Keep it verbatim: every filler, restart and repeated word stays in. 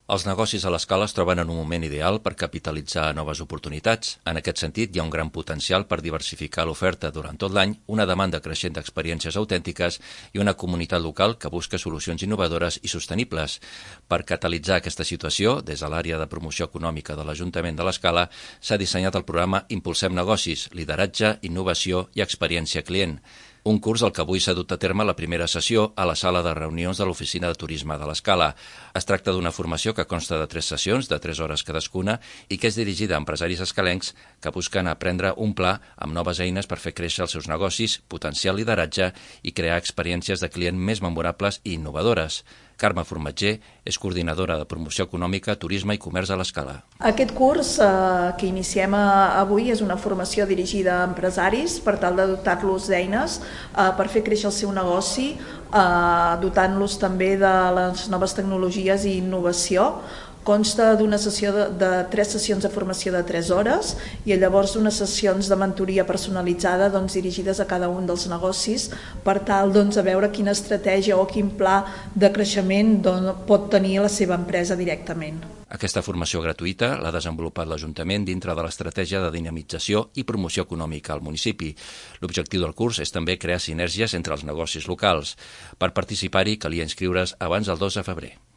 Els negocis a l'Escala es troben en un moment ideal per capitalitzar noves oportunitats. En aquest sentit, hi ha un gran potencial per diversificar l'oferta durant tot l'any, una demanda creixent d'experiències autèntiques i una comunitat local que busca solucions innovadores i sostenibles. Per catalitzar aquesta situació, des de l'àrea de promoció econòmica de l'Ajuntament de l'Escala, s'ha dissenyat el programa Impulsem Negocis, lideratge, innovació i experiència client. Un curs al que avui s'ha dut a terme la primera sessió a la sala de reunions de l'Oficina de Turisme de l'Escala. Es tracta d'una formació que consta de tres sessions de tres hores cadascuna i que és dirigida a empresaris escalencs que busquen aprendre un pla amb noves eines per fer créixer els seus negocis, potenciar el lideratge i crear experiències de client més memorables i innovadores. Carme Formatger és coordinadora de promoció econòmica, turisme i comerç a l'Escala. Aquest curs eh, que iniciem avui és una formació dirigida a empresaris per tal de dotar-los d'eines eh, per fer créixer el seu negoci, eh, dotant-los també de les noves tecnologies i innovació. Consta d'una sessió de, de tres sessions de formació de tres hores i llavors unes sessions de mentoria personalitzada doncs, dirigides a cada un dels negocis per tal doncs, a veure quina estratègia o quin pla de creixement doncs, pot tenir la seva empresa directament. Aquesta formació gratuïta l'ha desenvolupat l'Ajuntament dintre de l'estratègia de dinamització i promoció econòmica al municipi. L'objectiu del curs és també crear sinergies entre els negocis locals. Per participar-hi calia inscriure's abans del dos de febrer.